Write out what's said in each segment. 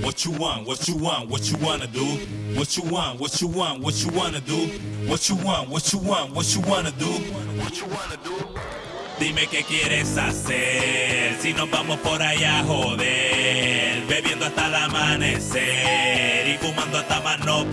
What you want, what you want, what you wanna do? What you want, what you want, what you wanna do? What you want, what you want, what you wanna do? What you wanna do? Dime qué quieres hacer, si nos vamos por allá a joder, bebiendo hasta el amanecer y fumando hasta más no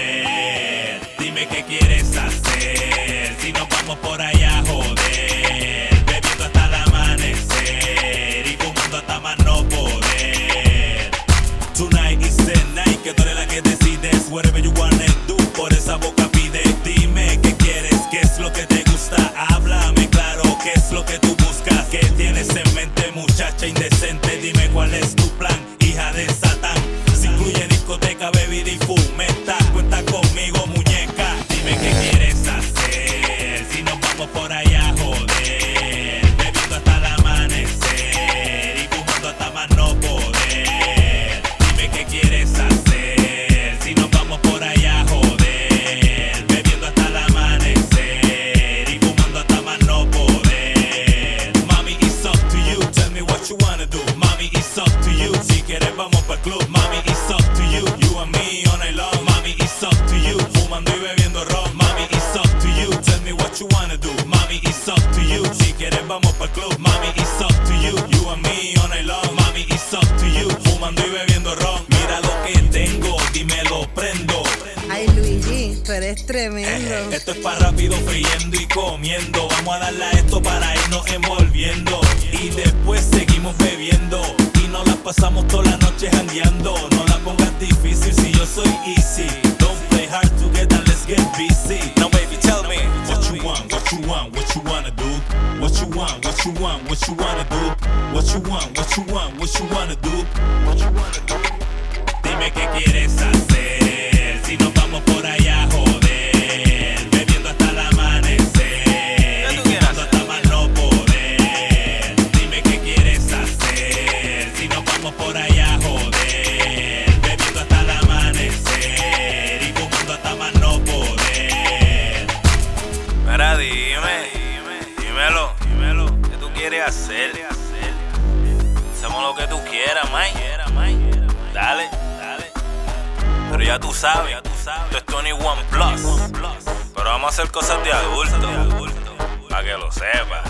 poder. Dime qué quieres hacer, si nos vamos por allá a joder, bebiendo hasta el amanecer y fumando hasta más no poder. Tonight is the night, que tú eres la que decides, whatever you wanna do, por esa boca pide. Dime qué quieres, qué es lo que te gusta, háblame claro, qué es lo que tú buscas, qué tienes en mente, muchacha indecente. Dime cuál es tu plan, hija de Satán. Si incluye discoteca, bebida y fumeta, cuenta conmigo, muñeca. Dime qué quieres hacer, si nos vamos por allá a joder, bebiendo hasta el amanecer y fumando hasta más no poder. Dime qué quieres hacer, si nos vamos por allá a joder, bebiendo hasta el amanecer y fumando hasta más no poder. Mami, it's up to you, tell me what you wanna do. Mami, it's up to you, si quieres vamos pa'l club. Mami, it's up to you, you and me all night long. Mami, it's up to you, fumando y bebiendo ron. Mami, it's up to you, tell me what you wanna do. Mami, it's up to you, si quieres vamos pa'l club. Mami, it's up to you, you and me all night long. Mami, it's up to you, fumando y bebiendo ron. Mira lo que tengo, dime lo prendo. Ay, Luigi, tú eres tremendo. Esto es pa' rápido friendo y comiendo. Vamos a darle a esto para irnos envolviendo. Y después seguimos bebiendo. Y nos la pasamos toda la noche jangueando. No la pongas difícil si yo soy easy. Don't play hard to get and let's get busy. Now baby, tell me what you want, what you want, what you wanna do. What you want, what you want, what you wanna do. What you want, what you want, what you wanna do. What you wanna do. Dime qué quieres hacer, si nos vamos por allá a joder, bebiendo hasta el amanecer y fumando hasta más no poder. Dime qué quieres hacer, si nos vamos por allá a joder, bebiendo hasta el amanecer y fumando hasta más no poder. Mira, dímelo, ¿qué tú quieres hacer? Hacemos lo que tú quieras, Mike. Dale. Pero ya tú sabes, esto es 21 Plus. Pero vamos a hacer cosas de adulto, para que lo sepas.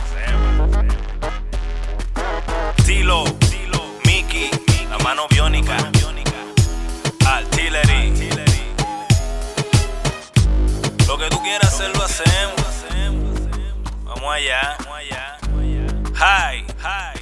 Tilo, Mickey, la mano biónica, Artillery. Lo que tú quieras hacer lo hacemos. Vamos allá. Hi.